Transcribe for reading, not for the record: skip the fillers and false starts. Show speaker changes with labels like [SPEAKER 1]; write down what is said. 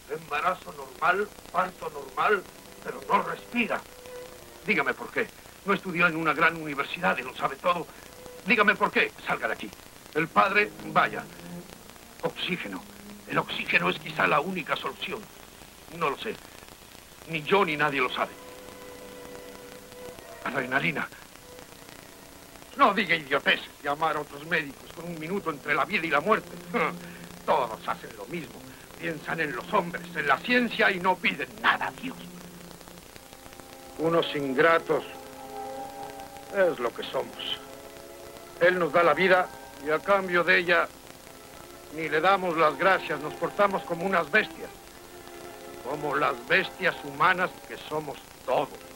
[SPEAKER 1] Embarazo normal, parto normal, pero no respira. Dígame por qué. No estudió en una gran universidad y lo sabe todo. Dígame por qué. Salga de aquí. El padre, vaya. Oxígeno. El oxígeno es quizá la única solución. No lo sé. Ni yo ni nadie lo sabe. Adrenalina. No diga idiotez. Llamar a otros médicos con un minuto entre la vida y la muerte. Todos hacen lo mismo. Piensan en los hombres, en la ciencia y no piden nada a Dios. Unos ingratos es lo que somos. Él nos da la vida y a cambio de ella ni le damos las gracias. Nos portamos como unas bestias. Como las bestias humanas que somos todos.